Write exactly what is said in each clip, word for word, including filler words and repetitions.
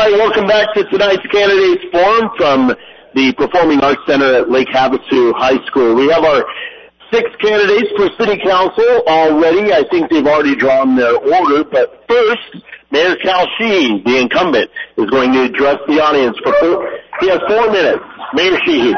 right, welcome back to tonight's Candidates Forum from the Performing Arts Center at Lake Havasu High School. We have our six candidates for City Council already. I think they've already drawn their order, but first, Mayor Cal Sheehy, the incumbent, is going to address the audience for four, he has four minutes. Mayor Sheehy.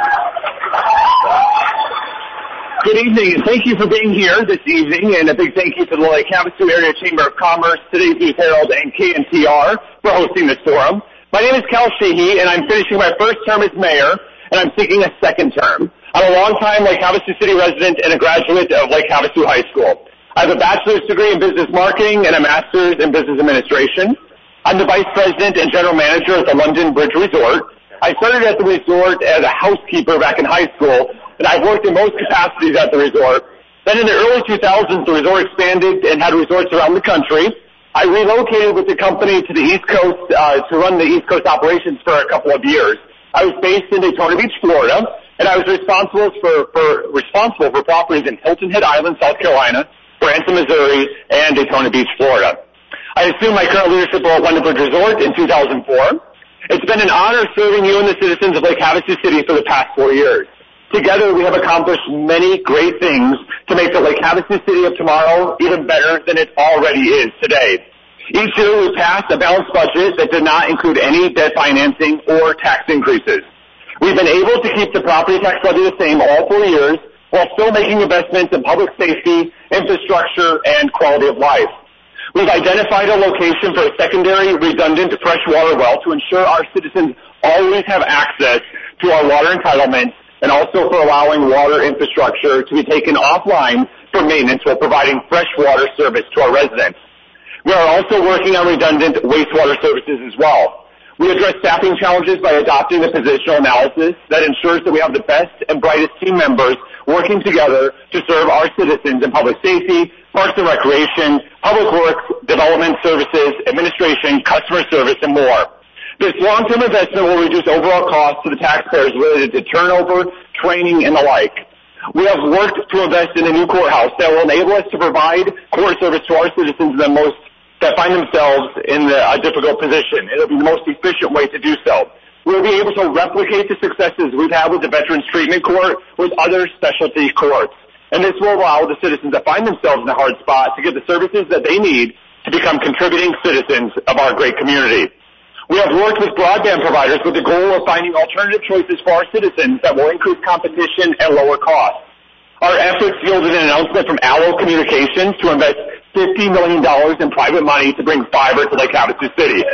Good evening, and thank you for being here this evening, and a big thank you to the Lake Havasu Area Chamber of Commerce, Today's News Herald, and K N T R for hosting this forum. My name is Cal Sheehy, and I'm finishing my first term as mayor, and I'm seeking a second term. I'm a longtime Lake Havasu City resident and a graduate of Lake Havasu High School. I have a bachelor's degree in business marketing and a master's in business administration. I'm the vice president and general manager at the London Bridge Resort. I started at the resort as a housekeeper back in high school, and I've worked in most capacities at the resort. Then in the early two thousands, the resort expanded and had resorts around the country. I relocated with the company to the East Coast uh, to run the East Coast operations for a couple of years. I was based in Daytona Beach, Florida, and I was responsible for, for responsible for properties in Hilton Head Island, South Carolina, Branson, Missouri, and Daytona Beach, Florida. I assumed my current leadership role at London Bridge Resort in two thousand four. It's been an honor serving you and the citizens of Lake Havasu City for the past four years. Together, we have accomplished many great things to make the Lake Havasu City of tomorrow even better than it already is today. Each year, we passed a balanced budget that did not include any debt financing or tax increases. We've been able to keep the property tax levy the same all four years while still making investments in public safety, infrastructure, and quality of life. We've identified a location for a secondary redundant freshwater well to ensure our citizens always have access to our water entitlements, and also for allowing water infrastructure to be taken offline for maintenance while providing fresh water service to our residents. We are also working on redundant wastewater services as well. We address staffing challenges by adopting the positional analysis that ensures that we have the best and brightest team members working together to serve our citizens in public safety, parks and recreation, public works, development services, administration, customer service, and more. This long-term investment will reduce overall costs to the taxpayers related to turnover, training, and the like. We have worked to invest in a new courthouse that will enable us to provide court service to our citizens that most that find themselves in the, a difficult position. It will be the most efficient way to do so. We will be able to replicate the successes we've had with the Veterans Treatment Court with other specialty courts. And this will allow the citizens that find themselves in a hard spot to get the services that they need to become contributing citizens of our great community. We have worked with broadband providers with the goal of finding alternative choices for our citizens that will increase competition and lower costs. Our efforts yielded an announcement from Allo Communications to invest fifty million dollars in private money to bring fiber to Lake Havasu City.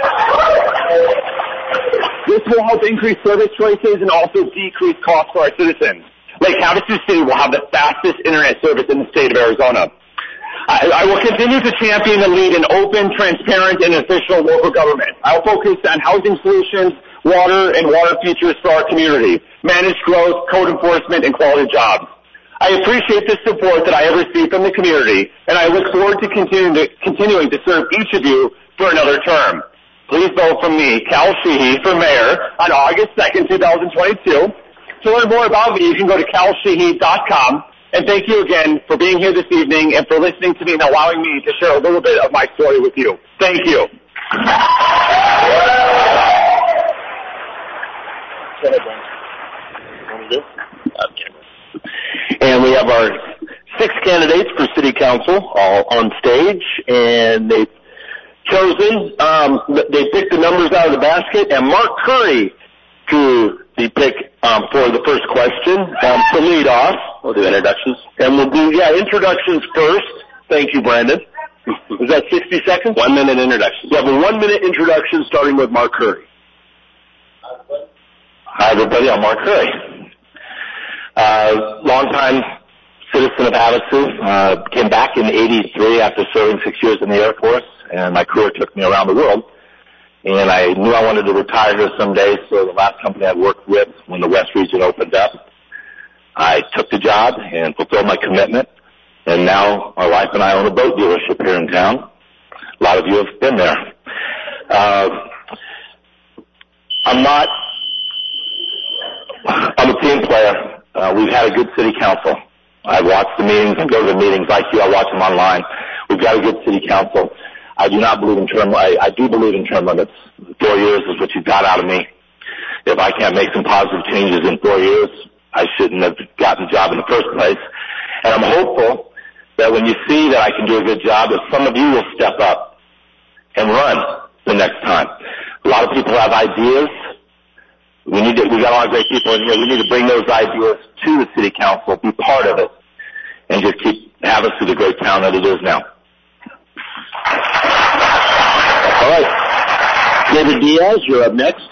This will help increase service choices and also decrease costs for our citizens. Lake Havasu City will have the fastest internet service in the state of Arizona. I, I will continue to champion and lead an open, transparent, and efficient local government. I will focus on housing solutions, water, and water futures for our community, managed growth, code enforcement, and quality jobs. I appreciate the support that I have received from the community, and I look forward to continuing to, continuing to serve each of you for another term. Please vote for me, Cal Sheehy, for mayor on August second, two thousand twenty-two. To learn more about me, you can go to cal sheehy dot com. And thank you again for being here this evening and for listening to me and allowing me to share a little bit of my story with you. Thank you. And we have our six candidates for City Council all on stage, and they've chosen, um, they picked the numbers out of the basket, and Mark Curry drew the pick um, for the first question um, to lead off. We'll do introductions. And we'll do, yeah, introductions first. Thank you, Brandon. Is that sixty seconds? One minute introduction. We have a one minute introduction starting with Mark Curry. Hi, everybody. I'm Mark Curry. Uh, longtime citizen of Havasu. Uh, came back in eighty-three after serving six years in the Air Force, and my career took me around the world. And I knew I wanted to retire here someday, so the last company I worked with, when the West region opened up, I took the job and fulfilled my commitment. And now my wife and I own a boat dealership here in town. A lot of you have been there. Uh, I'm not, I'm a team player. Uh, we've had a good city council. I watch the meetings and go to the meetings like you. I watch them online. We've got a good city council. I do not believe in term, I, I do believe in term limits. Four years is what you got out of me. If I can't make some positive changes in four years, I shouldn't have gotten the job in the first place. And I'm hopeful that when you see that I can do a good job, that some of you will step up and run the next time. A lot of people have ideas. We need to, we got a lot of great people in here. We need to bring those ideas to the city council, be part of it, and just keep Havasu the great town that it is now. All right. David Diaz, you're up next.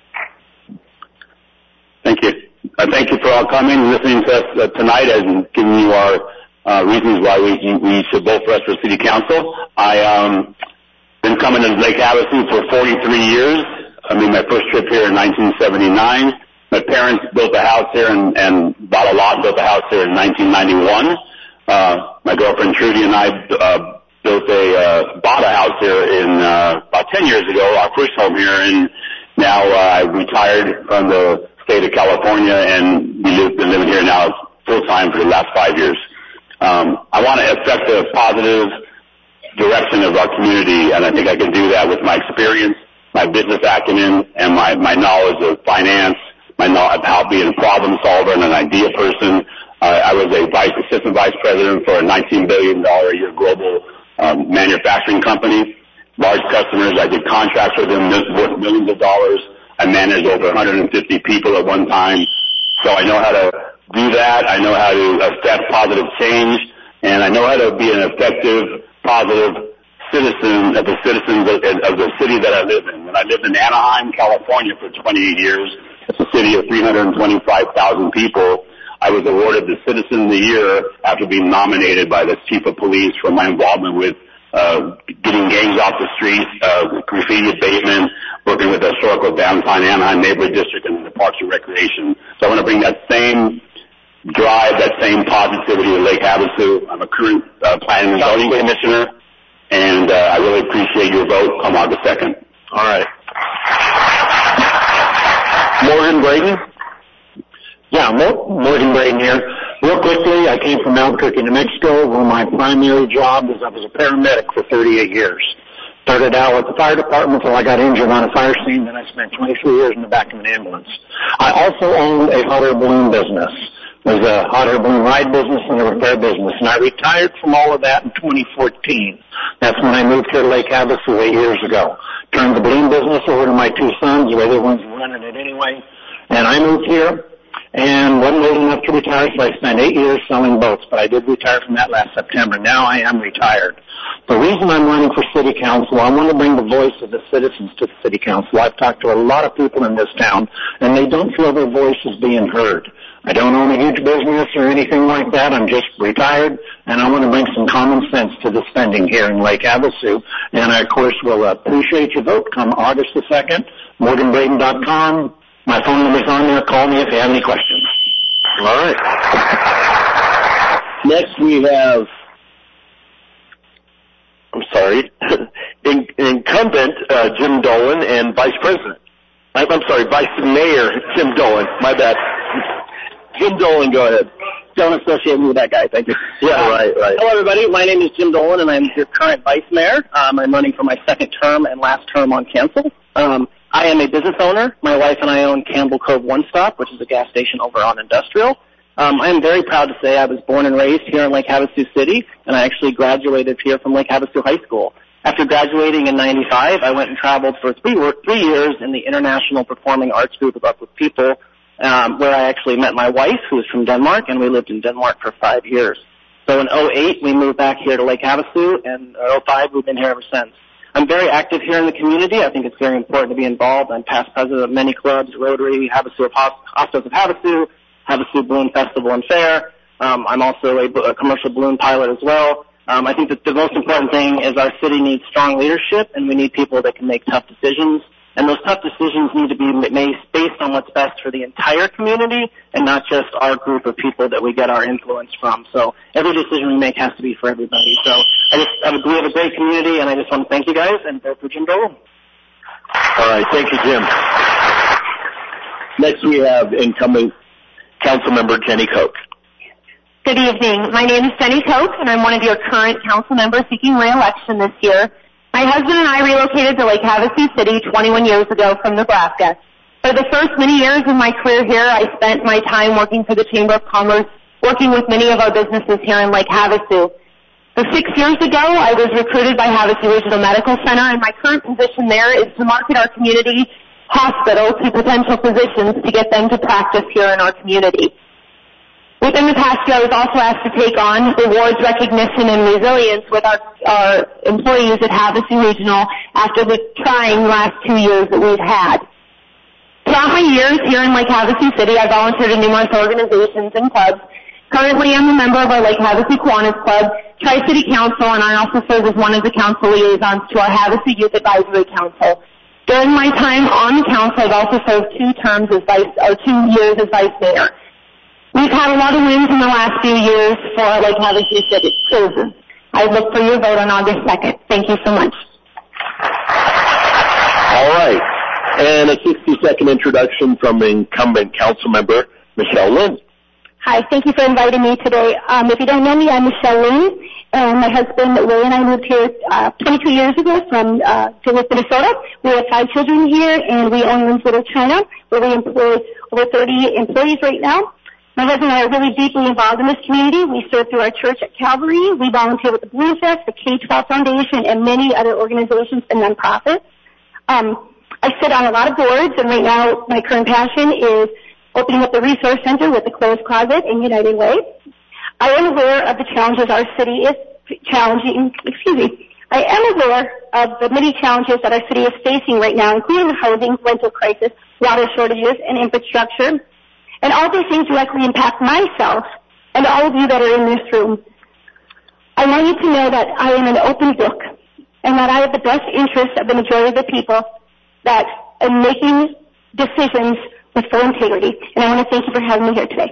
Thank you. Uh, thank you for all coming and listening to us uh, tonight and giving you our uh, reasons why we, we should vote for us for city council. I um been coming to Lake Havasu for forty-three years. I made my first trip here in nineteen seventy-nine. My parents built a house here and, and bought a lot and built a house here in nineteen ninety-one. Uh, my girlfriend Trudy and I uh, built a, uh, bought a house here in, uh, about ten years ago, our first home here, and now, uh, I retired from the state of California and we live, been living here now full time for the last five years. Um, I want to affect a positive direction of our community, and I think I can do that with my experience, my business acumen, and my, my knowledge of finance, my knowledge of how being a problem solver and an idea person. Uh, I was a vice assistant vice president for a nineteen billion dollars a year global um, manufacturing company. Large customers. I did contracts with them worth millions of dollars. I managed over one hundred fifty people at one time. So I know how to do that. I know how to affect positive change, and I know how to be an effective, positive citizen of the citizens of, of the city that I live in. And I lived in Anaheim, California for twenty-eight years. It's a city of three hundred twenty-five thousand people. I was awarded the Citizen of the Year after being nominated by the chief of police for my involvement with uh, getting gangs off the streets, uh, graffiti abatement, working with the historical downtown Anaheim neighborhood district and the Parks and Recreation. So I want to bring that same drive, that same positivity to Lake Havasu. I'm a current uh, planning and zoning commissioner, and uh, I really appreciate your vote on August second. All right. Morgan Braden? Yeah, Morgan Braden here. Real quickly, I came from Albuquerque, New Mexico, where my primary job was I was a paramedic for thirty-eight years. Started out with the fire department until I got injured on a fire scene, then I spent twenty-three years in the back of an ambulance. I also owned a hot air balloon business. It was a hot air balloon ride business and a repair business, and I retired from all of that in twenty fourteen. That's when I moved here to Lake Havasu eight years ago. Turned the balloon business over to my two sons, the other ones were running it anyway, and I moved here and wasn't old enough to retire, so I spent eight years selling boats, but I did retire from that last September. Now I am retired. The reason I'm running for city council, I want to bring the voice of the citizens to the city council. I've talked to a lot of people in this town, and they don't feel their voice is being heard. I don't own a huge business or anything like that. I'm just retired, and I want to bring some common sense to the spending here in Lake Havasu. And I, of course, will appreciate your vote come August the second, morgan braden dot com. My phone number's on there. Call me if you have any questions. All right. Next we have, I'm sorry, in, incumbent uh, Jim Dolan and Vice President. I'm, I'm sorry, Vice Mayor Jim Dolan. My bad. Jim Dolan, go ahead. Don't associate me with that guy. Thank you. Yeah, um, right, right. Hello, everybody. My name is Jim Dolan, and I'm your current Vice Mayor. Um, I'm running for my second term and last term on council. Um, I am a business owner. My wife and I own Campbell Cove One Stop, which is a gas station over on Industrial. Um, I am very proud to say I was born and raised here in Lake Havasu City, and I actually graduated here from Lake Havasu High School. After graduating in ninety-five, I went and traveled for three, three years in the International Performing Arts Group of Up With People, um, where I actually met my wife, who is from Denmark, and we lived in Denmark for five years. So in oh eight, we moved back here to Lake Havasu, and in oh five, we've been here ever since. I'm very active here in the community. I think it's very important to be involved. I'm past president of many clubs, Rotary, Havasu Hostos of Havasu, Havasu Balloon Festival and Fair. Um, I'm also a, a commercial balloon pilot as well. Um, I think that the most important thing is our city needs strong leadership, and we need people that can make tough decisions. And those tough decisions need to be made based on what's best for the entire community and not just our group of people that we get our influence from. So every decision we make has to be for everybody. So I just, I would, we have a great community, and I just want to thank you guys and vote for Jim Dolan. All right, thank you, Jim. Next we have incumbent Councilmember Jenny Koch. Good evening. My name is Jenny Koch, and I'm one of your current council members seeking re-election this year. My husband and I relocated to Lake Havasu City twenty-one years ago from Nebraska. For the first many years of my career here, I spent my time working for the Chamber of Commerce, working with many of our businesses here in Lake Havasu. So six years ago, I was recruited by Havasu Regional Medical Center, and my current position there is to market our community hospital to potential physicians to get them to practice here in our community. Within the past year, I was also asked to take on awards, recognition, and resilience with our, our employees at Havasu Regional after the trying last two years that we've had. Throughout my years here in Lake Havasu City, I volunteered in numerous organizations and clubs. Currently, I'm a member of our Lake Havasu Kiwanis Club, Tri-City Council, and I also serve as one of the council liaisons to our Havasu Youth Advisory Council. During my time on the council, I've also served two terms as vice, or two years as vice mayor. We've had a lot of wins in the last few years for Lake Havasu City citizens. I look for your vote on August second. Thank you so much. All right. And a sixty-second introduction from incumbent council member Michelle Lynn. Hi, thank you for inviting me today. Um, if you don't know me, I'm Michelle Lynn, and my husband Ray and I moved here uh, twenty-two years ago from uh, Duluth, Minnesota. We have five children here, and we own Little China, where we employ over thirty employees right now. My husband and I are really deeply involved in this community. We serve through our church at Calvary. We volunteer with the Blue Fest, the K twelve Foundation, and many other organizations and nonprofits. Um, I sit on a lot of boards, and right now my current passion is opening up the resource center with the Closed Closet and United Way. I am aware of the challenges our city is challenging, excuse me, I am aware of the many challenges that our city is facing right now, including the housing, rental crisis, water shortages, and infrastructure. And all these things directly impact myself and all of you that are in this room. I want you to know that I am an open book and that I have the best interests of the majority of the people that are making decisions with full integrity. And I want to thank you for having me here today.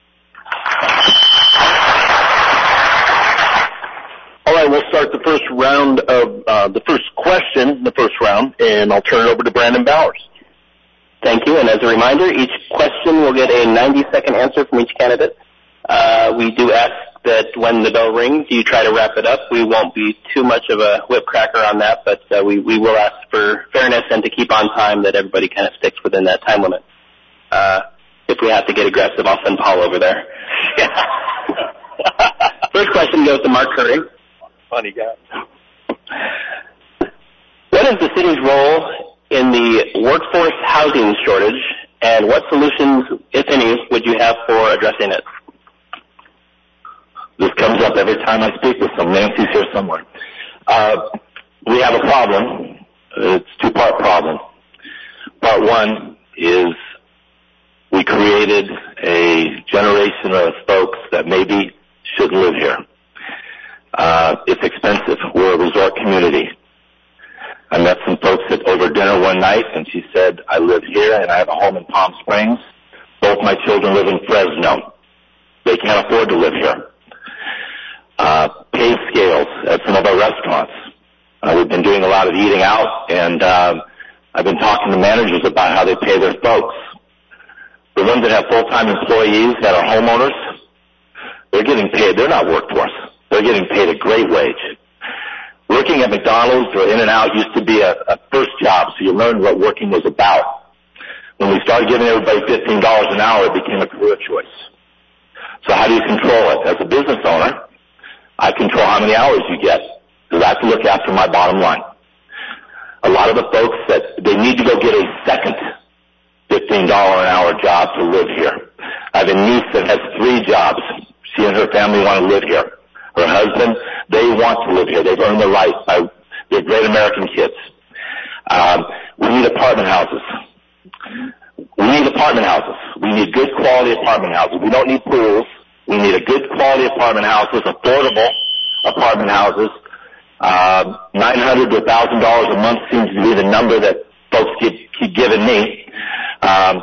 All right, we'll start the first round of uh, the first question, the first round, and I'll turn it over to Brandon Bowers. Thank you. And as a reminder, each question will get a ninety-second answer from each candidate. Uh, we do ask that when the bell rings, you try to wrap it up. We won't be too much of a whip cracker on that, but uh, we, we will ask for fairness and to keep on time, that everybody kind of sticks within that time limit. Uh, if we have to get aggressive, I'll send Paul over there. First question goes to Mark Curry. Funny guy. What is the city's role in the workforce housing shortage, and what solutions, if any, would you have for addressing it? This comes up every time I speak with some. Nancy's here somewhere. Uh, we have a problem. It's a two-part problem. Part one is we created a generation of folks that maybe shouldn't live here. Uh, it's expensive. We're a resort community. I met some folks at over dinner one night, and she said, I live here and I have a home in Palm Springs. Both my children live in Fresno. They can't afford to live here. Uh, pay scales at some of our restaurants. Uh, we've been doing a lot of eating out, and uh, I've been talking to managers about how they pay their folks. The ones that have full-time employees that are homeowners, they're getting paid. They're not workforce. They're getting paid a great wage. Working at McDonald's or In-N-Out used to be a, a first job, so you learned what working was about. When we started giving everybody fifteen dollars an hour, it became a career choice. So how do you control it? As a business owner, I control how many hours you get, because I have to look after my bottom line. A lot of the folks that they need to go get a second fifteen dollars an hour job to live here. I have a niece that has three jobs. She and her family want to live here. Her husband, they want to live here. They've earned the right. By, they're great American kids. Um, we need apartment houses. We need apartment houses. We need good quality apartment houses. We don't need pools. We need a good quality apartment houses, affordable apartment houses. Uh, nine hundred dollars to one thousand dollars a month seems to be the number that folks keep, keep giving me. Um,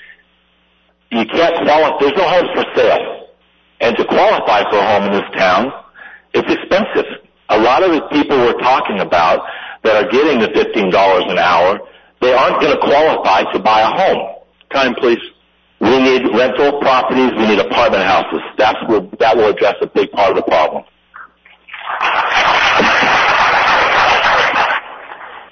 you can't qualify. There's no homes for sale. And to qualify for a home in this town, it's expensive. A lot of the people we're talking about that are getting the fifteen dollars an hour, they aren't going to qualify to buy a home. Time, please. We need rental properties. We need apartment houses. That's what, that will address a big part of the problem.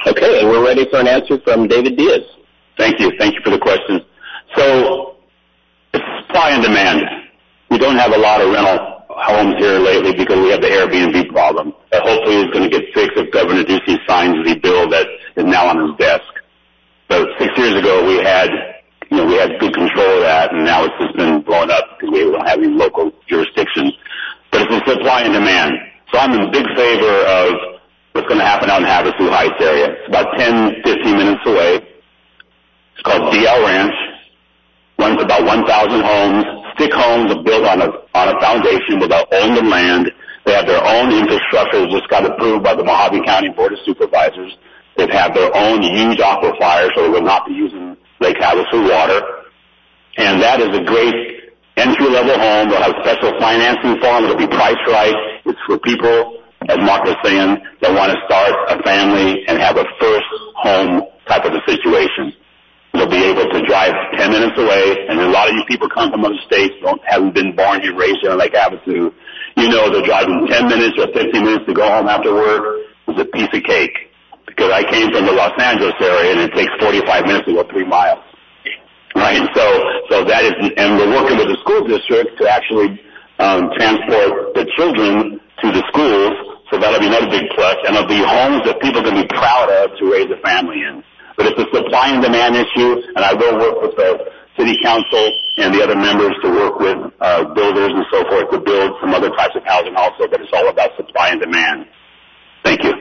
Okay, and we're ready for an answer from David Diaz. Thank you. Thank you for the question. So, it's supply and demand. We don't have a lot of rental homes here lately because we have the Airbnb problem. That hopefully is going to get fixed if Governor Ducey signs the bill that is now on his desk. But six years ago we had, you know, we had good control of that, and now it's just been blown up because we don't have any local jurisdictions. But it's a supply and demand. So I'm in big favor of what's going to happen out in Havasu Heights area. It's about ten, fifteen minutes away. It's called D L Ranch. Runs about one thousand homes. Stick homes are built on a, on a foundation where they'll own the land. They have their own infrastructure that just got approved by the Mojave County Board of Supervisors. They have their own huge aquifer, so they will not be using Lake Havasu water. And that is a great entry-level home. They'll have special financing for them. It'll be priced right. It's for people, as Mark was saying, that want to start a family and have a first home type of a situation. They'll be able to drive ten minutes away, and a lot of you people come from other states, don't haven't been born here, raised here in Lake Havasu. You know they're driving ten minutes or fifteen minutes to go home after work is a piece of cake. Because I came from the Los Angeles area, and it takes forty-five minutes to go three miles. Right? So, so that is, and we're working with the school district to actually um, transport the children to the schools, so that'll be another big plus, and it'll be homes that people can be proud of to raise a family in. But it's a supply and demand issue, and I will work with the city council and the other members to work with uh, builders and so forth to build some other types of housing also, but it's all about supply and demand. Thank you.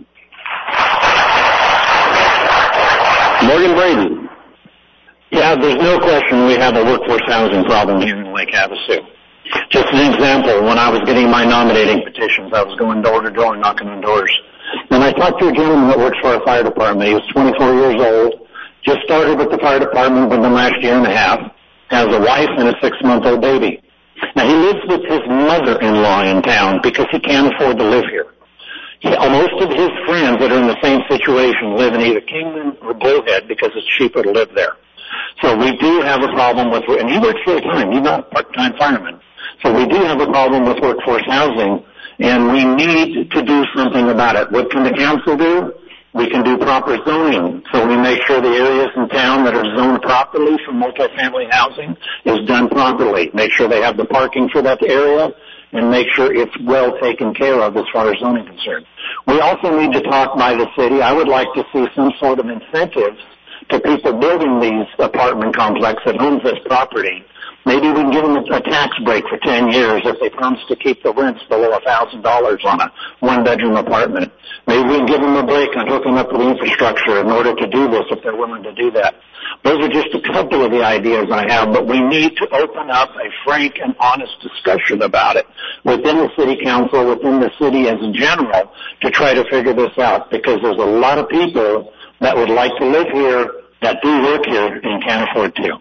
Morgan Braden. Yeah, there's no question we have a workforce housing problem here in Lake Havasu. Just an example, when I was getting my nominating petitions, I was going door to door knocking on doors. And I talked to a gentleman that works for our fire department. He was twenty-four years old, just started with the fire department within the last year and a half, has a wife and a six-month-old baby. Now, he lives with his mother-in-law in town because he can't afford to live here. He, most of his friends that are in the same situation live in either Kingman or Bullhead because it's cheaper to live there. So we do have a problem with, and he works full-time, he's not a part-time fireman. So we do have a problem with workforce housing, and we need to do something about it. What can the council do? We can do proper zoning. So we make sure the areas in town that are zoned properly for multifamily housing is done properly. Make sure they have the parking for that area, and make sure it's well taken care of as far as zoning is concerned. We also need to talk by the city. I would like to see some sort of incentives to people building these apartment complexes that owns this property. Maybe we can give them a tax break for ten years if they promise to keep the rents below one thousand dollars on a one-bedroom apartment. Maybe we can give them a break on hooking up with the infrastructure in order to do this if they're willing to do that. Those are just a couple of the ideas I have, but we need to open up a frank and honest discussion about it within the city council, within the city as a general, to try to figure this out, because there's a lot of people that would like to live here that do work here and can't afford to.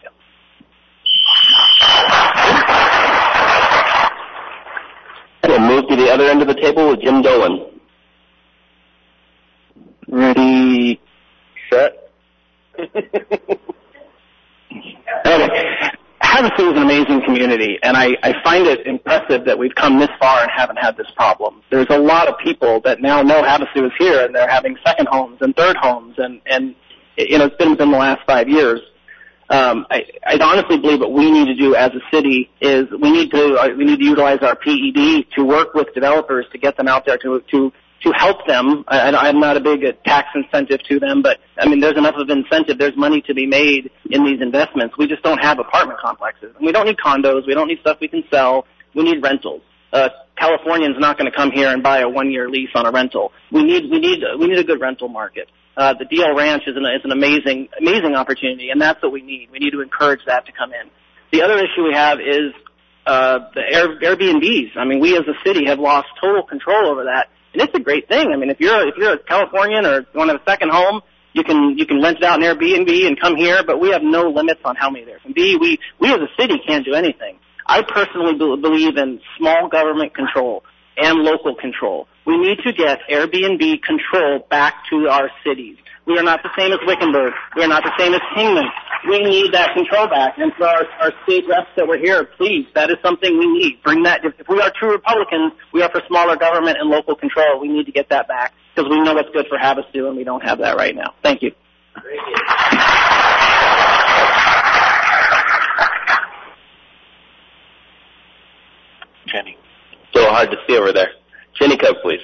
We'll move to the other end of the table with Jim Dolan. Ready, set. Havasu is an amazing community, and I, I find it impressive that we've come this far and haven't had this problem. There's a lot of people that now know Havasu is here, and they're having second homes and third homes, and, and you know, it's been within the last five years. Um, I, I honestly believe what we need to do as a city is we need to uh, we need to utilize our P E D to work with developers to get them out there to to to help them. I, I'm not a big uh, tax incentive to them, but I mean there's enough of incentive. There's money to be made in these investments. We just don't have apartment complexes, and we don't need condos. We don't need stuff we can sell. We need rentals. Uh, Californians not going to come here and buy a one-year lease on a rental. We need we need we need a good rental market. Uh, the D L Ranch is an, is an amazing, amazing opportunity, and that's what we need. We need to encourage that to come in. The other issue we have is uh, the Air, Airbnbs. I mean, we as a city have lost total control over that, and it's a great thing. I mean, if you're if you're a Californian or you want to have a second home, you can you can rent it out in Airbnb and come here, but we have no limits on how many there can be. We we as a city can't do anything. I personally be- believe in small government control and local control. We need to get Airbnb control back to our cities. We are not the same as Wickenburg. We are not the same as Kingman. we need that control back. And for our, our state reps that were here, please, that is something we need. Bring that. If, if we are true Republicans, we are for smaller government and local control. We need to get that back because we know what's good for Havasu, and we don't have that right now. Thank you. Jenny. It's a little hard to see over there. Jenny Cook, please.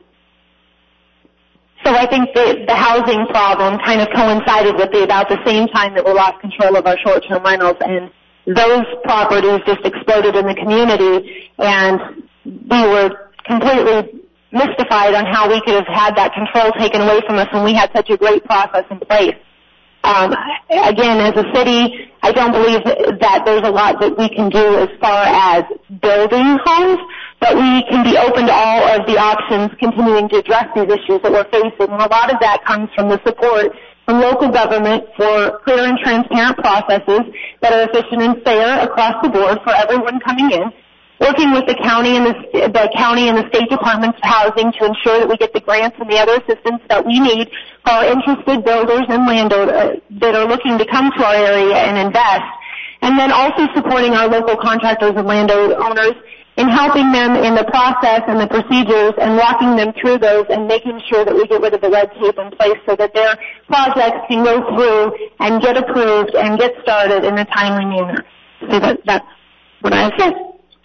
So I think the, the housing problem kind of coincided with the about the same time that we lost control of our short-term rentals, and those properties just exploded in the community, and we were completely mystified on how we could have had that control taken away from us when we had such a great process in place. Um, again, as a city, I don't believe that there's a lot that we can do as far as building homes, but we can be open to all of the options continuing to address these issues that we're facing. And a lot of that comes from the support from local government for clear and transparent processes that are efficient and fair across the board for everyone coming in. Working with the county and the, the county and the state departments of housing to ensure that we get the grants and the other assistance that we need for our interested builders and landowners that are looking to come to our area and invest. And then also supporting our local contractors and landowners in helping them in the process and the procedures and walking them through those and making sure that we get rid of the red tape in place so that their projects can go through and get approved and get started in a timely manner. So that, that's what I said.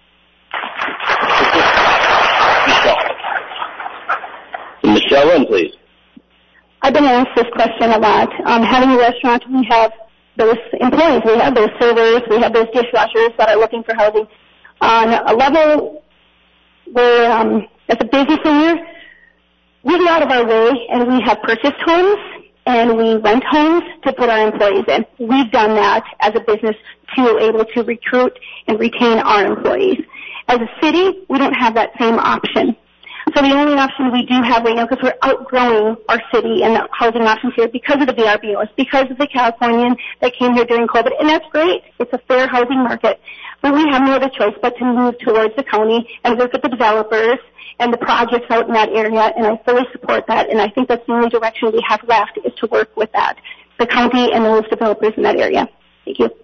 Michelle Lynn, please. I've been asked this question a lot. Um, having a restaurant, we have those employees, we have those servers, we have those dishwashers that are looking for housing. On a level where, um, as a business owner, we go out of our way and we have purchased homes and we rent homes to put our employees in. We've done that as a business to be able to recruit and retain our employees. As a city, we don't have that same option. So the only option we do have right now, because we're outgrowing our city and the housing options here because of the V R B Os, because of the Californian that came here during COVID, and that's great. It's a fair housing market. But we have no other choice but to move towards the county and work with the developers and the projects out in that area, and I fully support that, and I think that's the only direction we have left is to work with that, the county and those developers in that area. Thank you.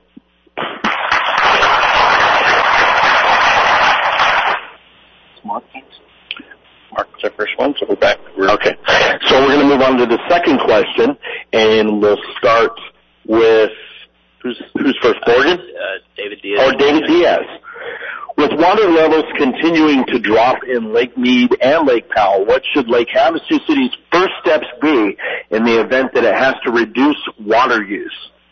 Mark, Mark was our first one, so we're back. We're okay. So we're going to move on to the second question, and we'll start with, who's, who's first, Morgan? Uh, David Diaz. Or David Diaz. With water levels continuing to drop in Lake Mead and Lake Powell, what should Lake Havasu City's first steps be in the event that it has to reduce water use?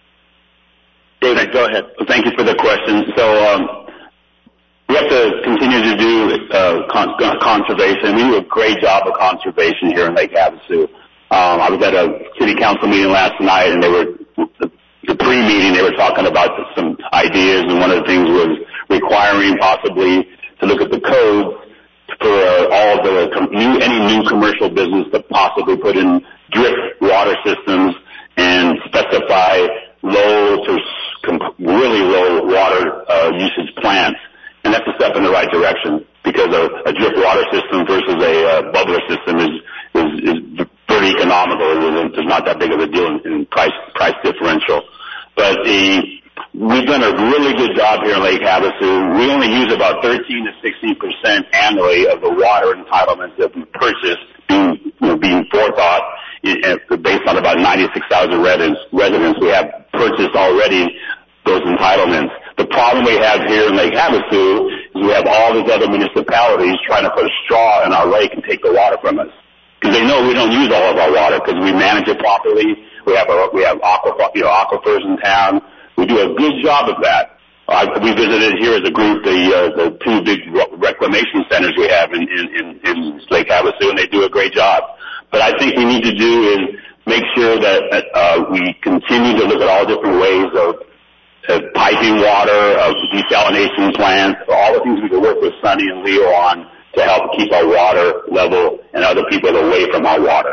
David, go ahead. Thank you for the question. So, um, we have to continue to do uh, con- conservation. We do a great job of conservation here in Lake Havasu. Um, I was at a city council meeting last night, and they were the, the pre-meeting. They were talking about some ideas, and one of the things was requiring possibly to look at the code for uh, all the com- new any new commercial business to possibly put in drip water systems and specify low to comp- really low water uh, usage plants. And that's a step in the right direction because a, a drip water system versus a uh, bubbler system is, is, is very economical. There's not that big of a deal in, in price price differential. But the, we've done a really good job here in Lake Havasu. We only use about thirteen to sixteen percent annually of the water entitlements that we purchase being, you know, being forethought based on about ninety-six thousand residents. Residents we have purchased already those entitlements. The problem we have here in Lake Havasu is we have all these other municipalities trying to put a straw in our lake and take the water from us because they know we don't use all of our water because we manage it properly. We have a, we have aqua, you know, aquifers in town. We do a good job of that. Uh, we visited here as a group the uh, the two big reclamation centers we have in, in, in, in Lake Havasu, and they do a great job. But I think we need to do is make sure that uh, we continue to look at all different ways of Uh, piping water, of uh, desalination plants, all the things we can work with Sunny and Leo on to help keep our water level and other people away from our water.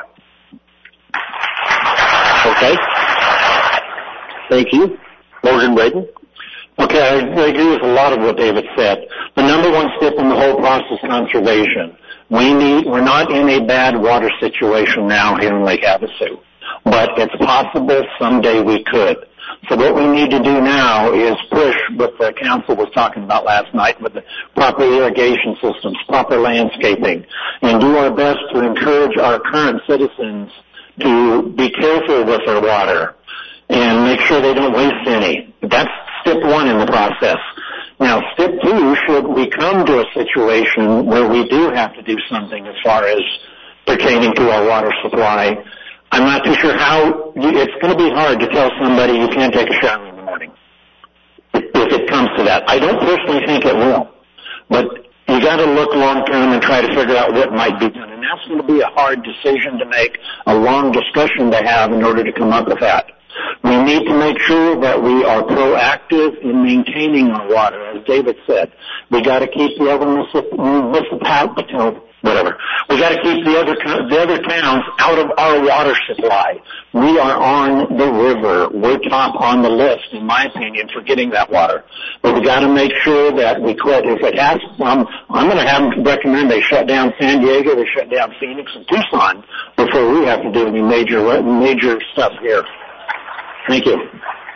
Okay. Thank you. Morgan Braden. Okay, I agree with a lot of what David said. The number one step in the whole process is conservation. We need, we're not in a bad water situation now here in Lake Havasu, but it's possible someday we could. So what we need to do now is push what the council was talking about last night with the proper irrigation systems, proper landscaping, and do our best to encourage our current citizens to be careful with their water and make sure they don't waste any. That's step one in the process. Now, step two, should we come to a situation where we do have to do something as far as pertaining to our water supply, I'm not too sure how. It's going to be hard to tell somebody you can't take a shower in the morning if it comes to that. I don't personally think it will, but you got to look long term and try to figure out what might be done, and that's going to be a hard decision to make, a long discussion to have in order to come up with that. We need to make sure that we are proactive in maintaining our water, as David said. We got to keep the other municipalities, whatever. We got to keep the other the other towns out of our water supply. We are on the river. We're top on the list, in my opinion, for getting that water. But we got to make sure that we quit. If it has, um, I'm going to have them recommend they shut down San Diego, they shut down Phoenix and Tucson before we have to do any major major stuff here. Thank you.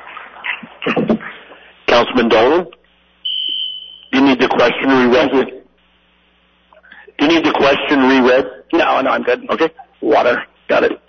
Councilman Dolan, do you need the question reread? Do you need the question reread? No, no, I'm good. Okay. Water. Got it.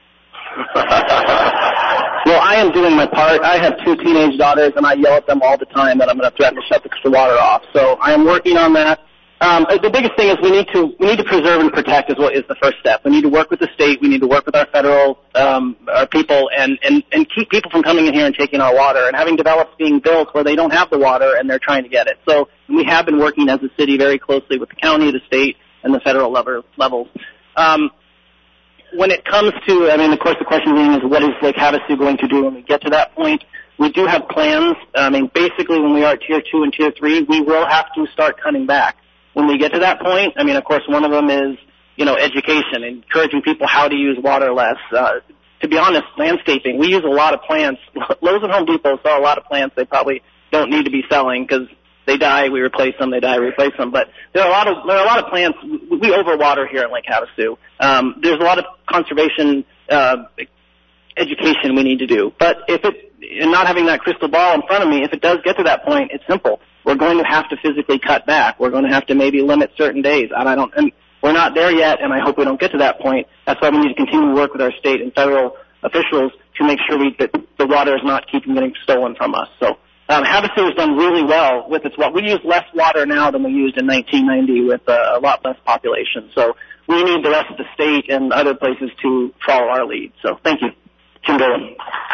Well, I am doing my part. I have two teenage daughters, and I yell at them all the time that I'm going to threaten to shut the water off. So I am working on that. Um, the biggest thing is we need to we need to preserve and protect is what is the first step. We need to work with the state. We need to work with our federal um, our people and, and, and keep people from coming in here and taking our water and having develops being built where they don't have the water and they're trying to get it. So we have been working as a city very closely with the county, the state, and the federal level, levels. Um, when it comes to, I mean, of course, the question being is what is Lake Havasu going to do when we get to that point? We do have plans. I mean, basically when we are at tier two and tier three, we will have to start cutting back. When we get to that point, I mean, of course, one of them is, you know, education, encouraging people how to use water less. Uh, to be honest, landscaping. We use a lot of plants. Lowe's and Home Depot sell a lot of plants they probably don't need to be selling because they die, we replace them, they die, we replace them. But there are a lot of there are a lot of plants. We overwater here in Lake Havasu. Um, there's a lot of conservation uh, education we need to do. But if it, and not having that crystal ball in front of me, if it does get to that point, it's simple. We're going to have to physically cut back. We're going to have to maybe limit certain days. And I don't, and we're not there yet, and I hope we don't get to that point. That's why we need to continue to work with our state and federal officials to make sure we, that the water is not keeping getting stolen from us. So um, Havasu has done really well with its water. We use less water now than we used in nineteen ninety with uh, a lot less population. So we need the rest of the state and other places to follow our lead. So thank you. Tim Dolan.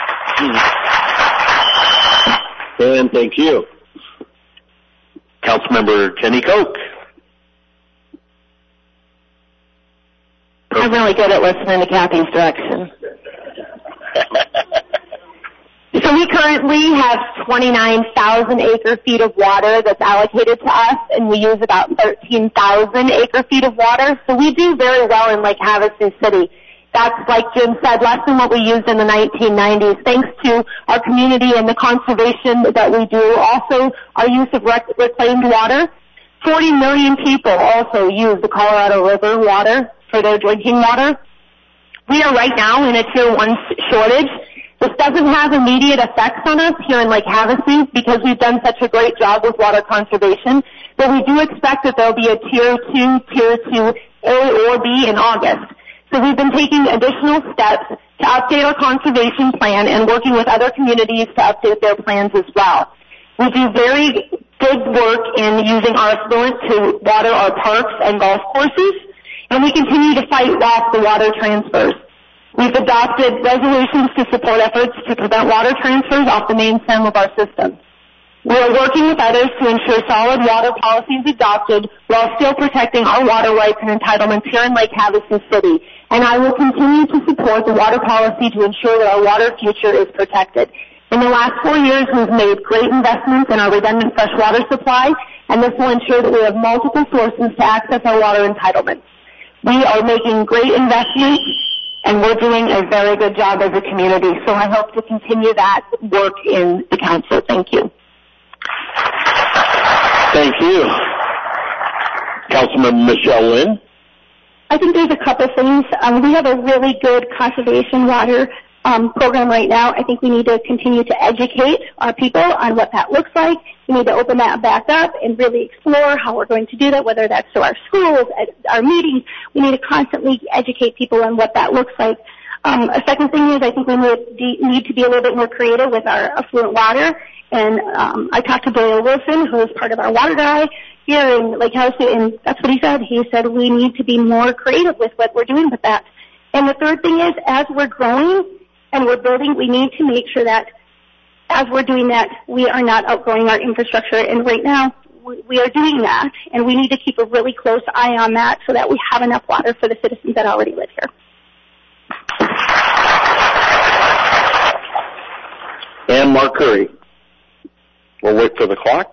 And thank you. Councilmember Jenny Koch. I'm really good at listening to Kathy's direction. So we currently have twenty-nine thousand acre feet of water that's allocated to us, and we use about thirteen thousand acre feet of water. So we do very well in Lake Havasu City. That's, like Jim said, less than what we used in the nineteen nineties, thanks to our community and the conservation that we do. Also, our use of rec- reclaimed water. forty million people also use the Colorado River water for their drinking water. We are right now in a tier one shortage. This doesn't have immediate effects on us here in Lake Havasu because we've done such a great job with water conservation, but we do expect that there will be a tier two, tier two A or B in August. So we've been taking additional steps to update our conservation plan and working with other communities to update their plans as well. We do very good work in using our effluent to water our parks and golf courses, and we continue to fight off the water transfers. We've adopted resolutions to support efforts to prevent water transfers off the main stem of our system. We are working with others to ensure solid water policies adopted while still protecting our water rights and entitlements here in Lake Havasu City. And I will continue to support the water policy to ensure that our water future is protected. In the last four years, we've made great investments in our redundant freshwater supply, and this will ensure that we have multiple sources to access our water entitlements. We are making great investments, and we're doing a very good job as a community. So I hope to continue that work in the council. Thank you. Thank you. Councilman Michelle Lynn. I think there's a couple things. Um, we have a really good conservation water um, program right now. I think we need to continue to educate our people on what that looks like. We need to open that back up and really explore how we're going to do that, whether that's through our schools, our meetings. We need to constantly educate people on what that looks like. Um, a second thing is I think we need to be a little bit more creative with our affluent water. And um, I talked to Doyle Wilson, who is part of our water guy here in Lake Havasu, and that's what he said. He said we need to be more creative with what we're doing with that. And the third thing is, as we're growing and we're building, we need to make sure that as we're doing that, we are not outgrowing our infrastructure. And right now, we are doing that, and we need to keep a really close eye on that so that we have enough water for the citizens that already live here. And Mark Curry. We'll wait for the clock.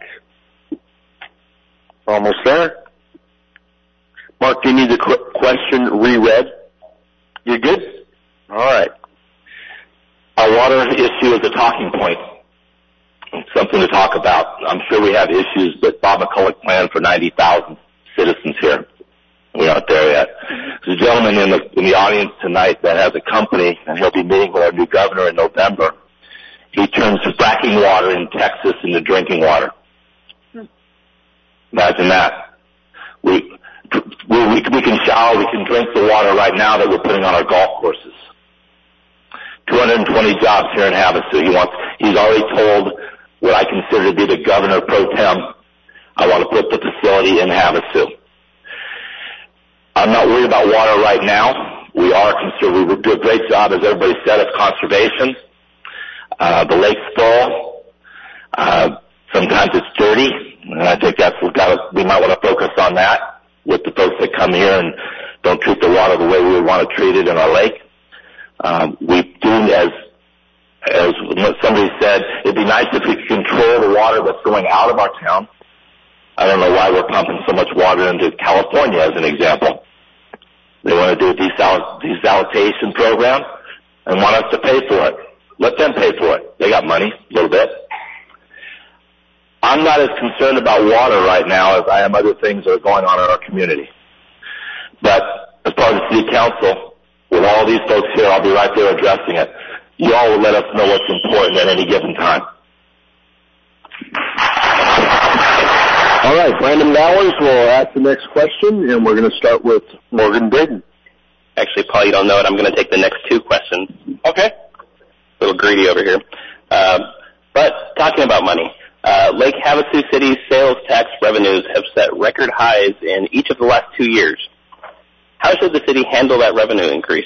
Almost there. Mark, do you need the qu- question reread? You're good? All right. Our water issue is a talking point. It's something to talk about. I'm sure we have issues, but Bob McCulloch planned for ninety thousand citizens here. We aren't there yet. There's a gentleman in the, in the audience tonight that has a company, and he'll be meeting with our new governor in November. He turns fracking water in Texas into drinking water. Imagine that. We, we, we, we can shower, we can drink the water right now that we're putting on our golf courses. two hundred twenty jobs here in Havasu. He wants, he's already told what I consider to be the governor pro tem. I want to put the facility in Havasu. I'm not worried about water right now. We are concerned. We do a great job, as everybody said, of conservation. Uh, the lake's full. Uh, sometimes it's dirty. And I think that's what got we might want to focus on that with the folks that come here and don't treat the water the way we would want to treat it in our lake. Um, we do, as as somebody said, it'd be nice if we could control the water that's going out of our town. I don't know why we're pumping so much water into California, as an example. They want to do a desal- desalination program and want us to pay for it. Let them pay for it. They got money, a little bit. I'm not as concerned about water right now as I am other things that are going on in our community. But as part of the city council, with all these folks here, I'll be right there addressing it. You all will let us know what's important at any given time. All right, Brandon Bowers will ask the next question, and we're going to start with Morgan Braden. Actually, Paul, you don't know it. I'm going to take the next two questions. Okay. A little greedy over here. Uh, but talking about money, uh, Lake Havasu City's sales tax revenues have set record highs in each of the last two years. How should the city handle that revenue increase?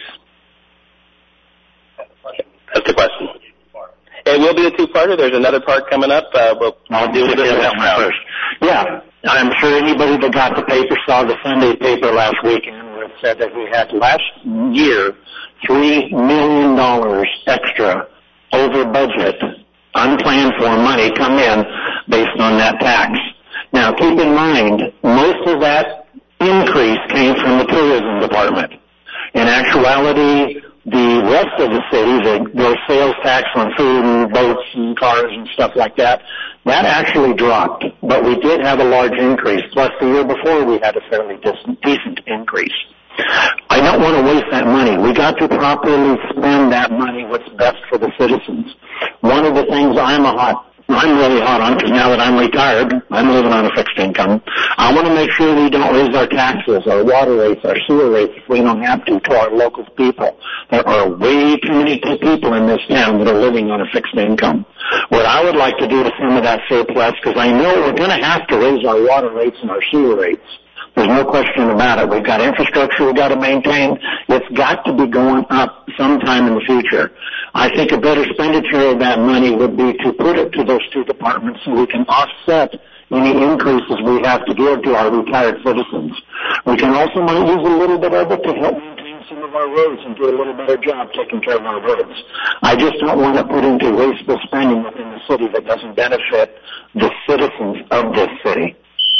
That's the question. It will be a two-parter. There's another part coming up. Uh, we'll I'll do it that one first. Yeah, I'm sure anybody that got the paper saw the Sunday paper last weekend where it said that we had last year three million dollars extra over budget, unplanned for money come in based on that tax. Now, keep in mind, most of that increase came from the tourism department. In actuality, the rest of the city, the, their sales tax on food and boats and cars and stuff like that, that actually dropped. But we did have a large increase. Plus, the year before, we had a fairly decent, decent increase. I don't want to waste that money. We got to properly spend that money what's best for the citizens. One of the things I'm a hot I'm really hot on, because now that I'm retired, I'm living on a fixed income. I want to make sure we don't raise our taxes, our water rates, our sewer rates, if we don't have to, to our local people. There are way too many people in this town that are living on a fixed income. What I would like to do to some of that surplus, because I know we're going to have to raise our water rates and our sewer rates. There's no question about it. We've got infrastructure we've got to maintain. It's got to be going up sometime in the future. I think a better expenditure of that money would be to put it to those two departments so we can offset any increases we have to give to our retired citizens. We can also might use a little bit of it to help maintain some of our roads and do a little better job taking care of our roads. I just don't want to put into wasteful spending within the city that doesn't benefit the citizens of this city.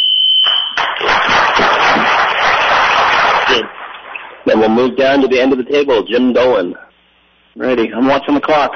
Then we'll move down to the end of the table. Jim Dolan. Ready. I'm watching the clock.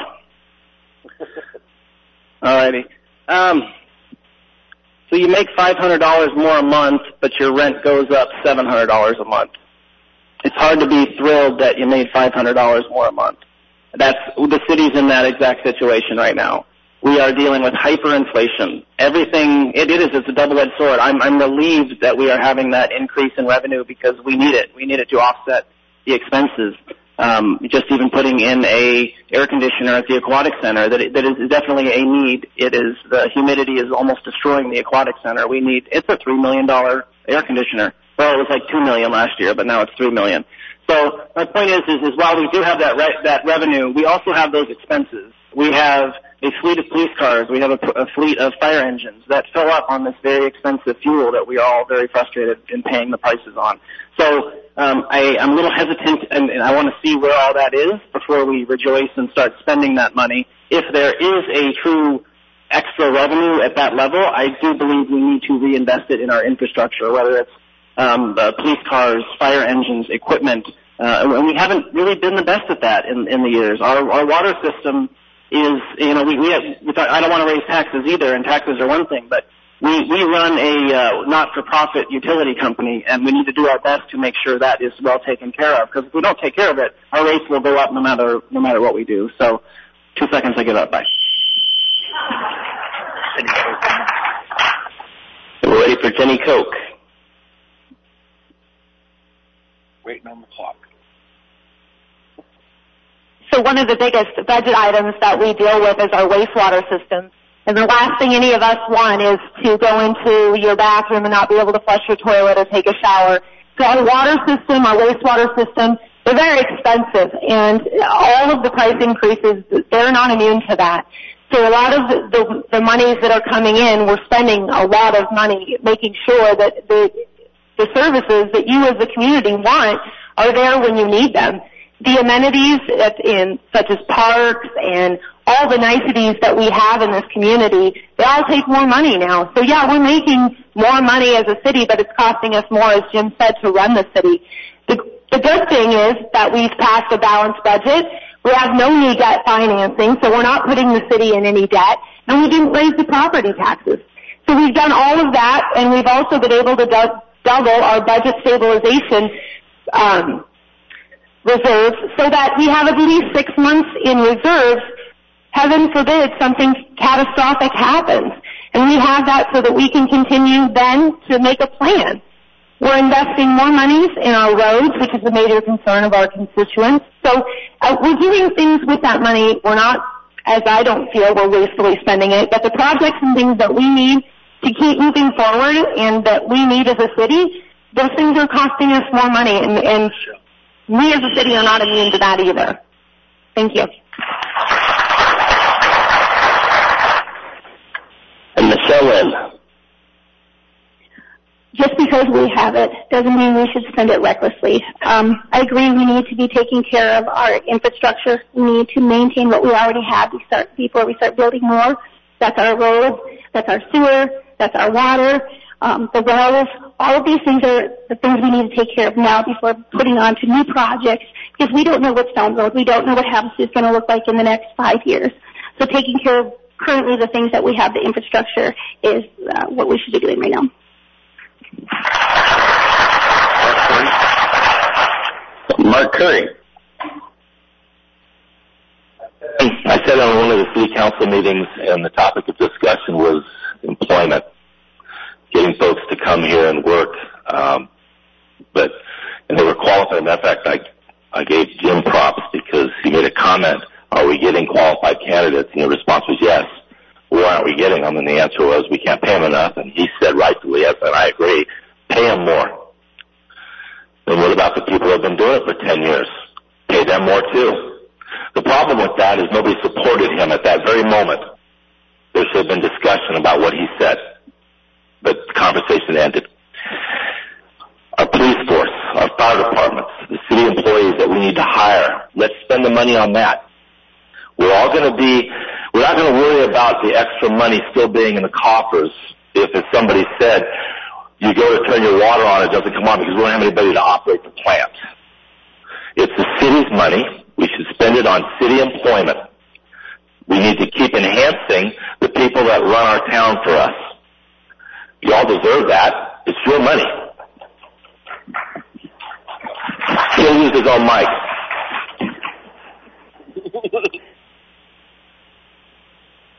All righty. Um, so you make five hundred dollars more a month, but your rent goes up seven hundred dollars a month. It's hard to be thrilled that you made five hundred dollars more a month. That's, the city's in that exact situation right now. We are dealing with hyperinflation. Everything, it, it is, it's a double-edged sword. I'm, I'm relieved that we are having that increase in revenue because we need it. We need it to offset the expenses. Um, just even putting in a air conditioner at the aquatic center, that, it, that is definitely a need. It is, the humidity is almost destroying the aquatic center. We need, it's a three million dollars air conditioner. Well, it was like two million dollars last year, but now it's three million dollars. So my point is, is, is while we do have that re- that revenue, we also have those expenses. We have a fleet of police cars. We have a, a fleet of fire engines that fill up on this very expensive fuel that we are all very frustrated in paying the prices on. So um, I, I'm a little hesitant, and, and I want to see where all that is before we rejoice and start spending that money. If there is a true extra revenue at that level, I do believe we need to reinvest it in our infrastructure, whether it's um, uh, police cars, fire engines, equipment. Uh, and we haven't really been the best at that in, in the years. Our, our water system is, you know, we, we have, I don't want to raise taxes either, and taxes are one thing, but we, we run a uh, not-for-profit utility company, and we need to do our best to make sure that is well taken care of, because if we don't take care of it, our rates will go up no matter no matter what we do. So, two seconds, I give up. Bye. We're ready for Jenny Koch. Waiting on the clock. So one of the biggest budget items that we deal with is our wastewater system. And the last thing any of us want is to go into your bathroom and not be able to flush your toilet or take a shower. So our water system, our wastewater system, they're very expensive. And all of the price increases, they're not immune to that. So a lot of the, the, the monies that are coming in, we're spending a lot of money making sure that the, the services that you as the community want are there when you need them. The amenities in, such as parks and all the niceties that we have in this community, they all take more money now. So yeah, we're making more money as a city, but it's costing us more, as Jim said, to run the city. The, the good thing is that we've passed a balanced budget. We have no new debt financing, so we're not putting the city in any debt, and we didn't raise the property taxes. So we've done all of that, and we've also been able to do- double our budget stabilization um, reserves so that we have at least six months in reserves. Heaven forbid something catastrophic happens. And we have that so that we can continue then to make a plan. We're investing more monies in our roads, which is a major concern of our constituents. So uh, we're doing things with that money. We're not, as I don't feel, we're wastefully spending it, but the projects and things that we need to keep moving forward and that we need as a city, those things are costing us more money. And, and we as a city are not immune to that either. Thank you. And Michelle Lynn. Just because we have it doesn't mean we should spend it recklessly. Um, I agree we need to be taking care of our infrastructure. We need to maintain what we already have we start, before we start building more. That's our roads, that's our sewer, that's our water, um, the wells. All of these things are the things we need to take care of now before putting on to new projects, because we don't know what's down the road. We don't know what Havasu is going to look like in the next five years. So taking care of currently the things that we have, the infrastructure, is uh, what we should be doing right now. Mark Curry. I said on one of the city council meetings, and the topic of discussion was employment, getting folks to come here and work. Um, but and they were qualified. Matter of fact, I I gave Jim props because he made a comment: "Are we getting qualified candidates?" And the response was yes. Why aren't we getting them? And the answer was, we can't pay them enough. And he said rightfully, yes, and I agree, pay them more. And what about the people who have been doing it for ten years? Pay them more too. The problem with that is nobody supported him at that very moment. There should have been discussion about what he said, but the conversation ended. Our police force, our fire departments, the city employees that we need to hire, let's spend the money on that. We're all going to be, we're not going to worry about the extra money still being in the coffers if, as somebody said, you go to turn your water on, it doesn't come on because we don't have anybody to operate the plant. It's the city's money. We should spend it on city employment. We need to keep enhancing the people that run our town for us. You all deserve that. It's your money. He'll use his own mic.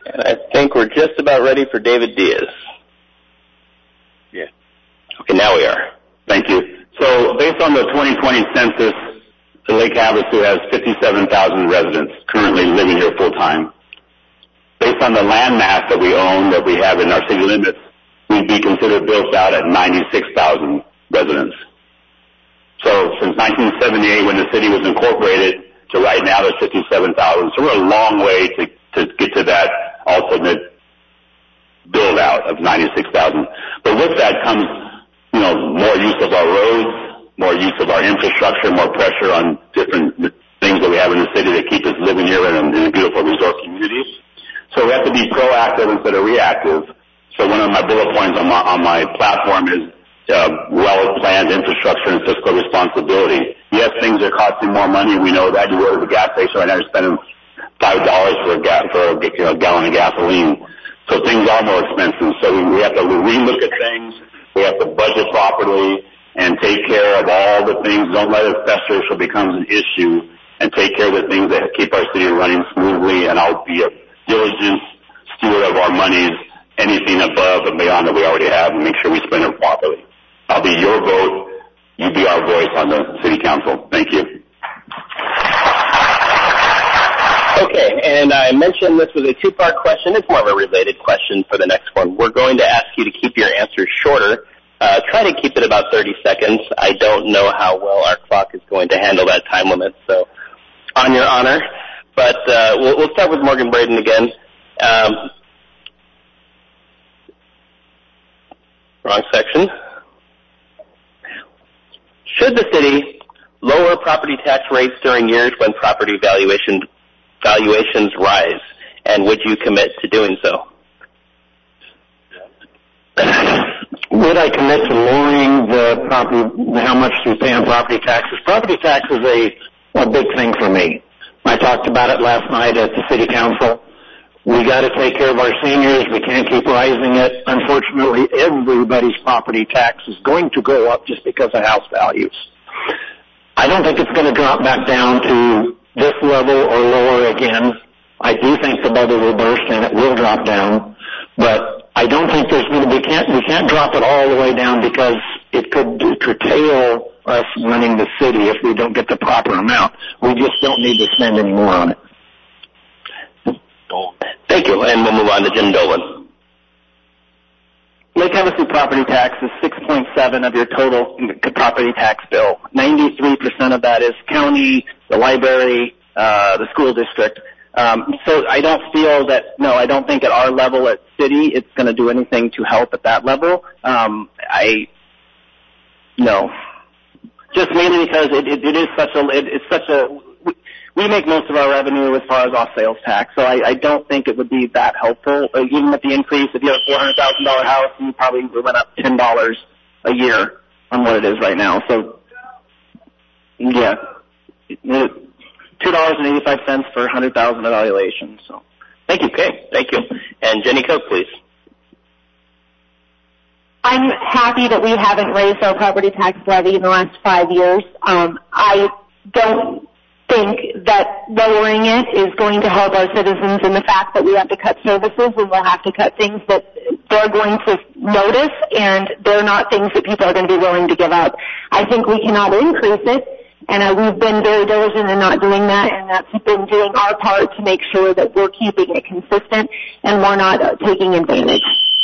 And I think we're just about ready for David Diaz. Yeah. Okay, now we are. Thank you. So based on the twenty twenty census, the Lake Havasu has fifty-seven thousand residents currently living here full-time. Based on the land mass that we own, that we have in our city limits, we'd be considered built out at ninety-six thousand residents. So since nineteen seventy-eight, when the city was incorporated, to right now there's fifty-seven thousand. So we're a long way to, to get to that ultimate build out of ninety-six thousand. But with that comes, you know, more use of our roads, more use of our infrastructure, more pressure on different things that we have in the city that keep us living here in a, in a beautiful resort community. So we have to be proactive instead of reactive. So one of my bullet points on my, on my platform is uh, well-planned infrastructure and fiscal responsibility. Yes, things are costing more money. We know that. You go to the gas station right now, you're spending five dollars for a, ga- for a you know, gallon of gasoline. So things are more expensive. So we, we have to relook at things. We have to budget properly and take care of all the things. Don't let it fester so it becomes an issue, and take care of the things that keep our city running smoothly. And I'll be a diligent steward of our monies, anything above and beyond that we already have, and make sure we spend it properly. I'll be your vote. You be our voice on the city council. Thank you. Okay, and I mentioned this was a two-part question. It's more of a related question for the next one. We're going to ask you to keep your answers shorter. Uh, try to keep it about thirty seconds. I don't know how well our clock is going to handle that time limit, so on your honor. But uh, we'll, we'll start with Morgan Braden again. Um, wrong section. Should the city lower property tax rates during years when property valuation, valuations rise, and would you commit to doing so? Would I commit to lowering the property, how much we pay on property taxes? Property tax is a, a big thing for me. I talked about it last night at the city council. We got to take care of our seniors. We can't keep rising it. Unfortunately, everybody's property tax is going to go up just because of house values. I don't think it's going to drop back down to this level or lower again. I do think the bubble will burst and it will drop down, but I don't think there's going to be, can't, we can't drop it all the way down because it could curtail us running the city if we don't get the proper amount. We just don't need to spend any more on it. Thank you, and we'll move on to Jim Dolan. Lake Havasu property tax is six point seven of your total property tax bill. ninety-three percent of that is county, the library, uh, the school district. Um, so I don't feel that, no, I don't think at our level at city it's going to do anything to help at that level. Um, I, no. Just mainly because it, it, it is such a, it, it's such a, we make most of our revenue as far as off sales tax, so I, I don't think it would be that helpful. Uh, even with the increase, if you have a four hundred thousand dollars house, you probably went up ten dollars a year on what it is right now. So, yeah, two dollars and eighty-five cents for one hundred thousand dollars evaluation. So, thank you. Okay, thank you. And Jenny Cook, please. I'm happy that we haven't raised our property tax levy in the last five years. Um, I don't think that lowering it is going to help our citizens in the fact that we have to cut services and we'll have to cut things that they're going to notice, and they're not things that people are going to be willing to give up. I think we cannot increase it, and uh, we've been very diligent in not doing that, and that's been doing our part to make sure that we're keeping it consistent and we're not uh, taking advantage.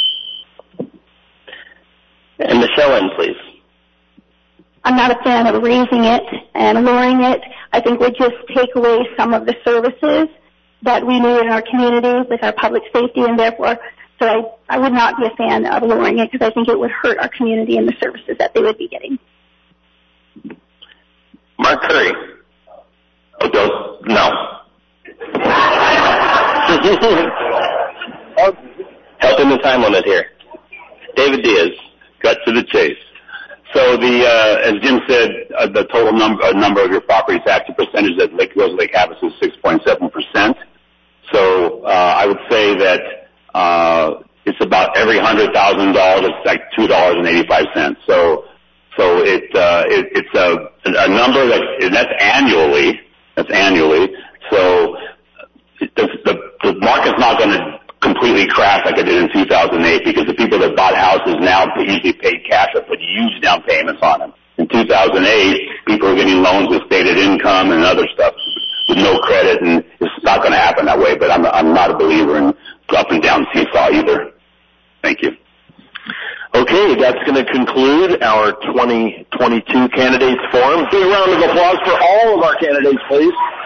And Michelle Lynn, please. I'm not a fan of raising it and lowering it. I think we just take away some of the services that we need in our community with our public safety, and therefore, so I, I would not be a fan of lowering it because I think it would hurt our community and the services that they would be getting. Mark Curry. Oh, don't, no. Help in the time limit here. David Diaz. Cut to the chase. So the, uh, as Jim said, uh, the total number, uh, number of your property tax percentage that Lake Rose Lake Havasu is six point seven percent. So, uh, I would say that, uh, it's about every hundred thousand dollars, it's like two dollars and eighty-five cents. So, so it, uh, it, it's a, a number that, and that's annually, that's annually. So the, the, the market's not going to completely crash like it did in two thousand eight, because the people that bought houses now usually paid cash or put huge down payments on them. In two thousand eight, people were getting loans with stated income and other stuff with no credit, and it's not going to happen that way. But I'm, I'm not a believer in up and down seesaw either. Thank you. Okay, that's going to conclude our twenty twenty-two Candidates Forum. Give a round of applause for all of our candidates, please.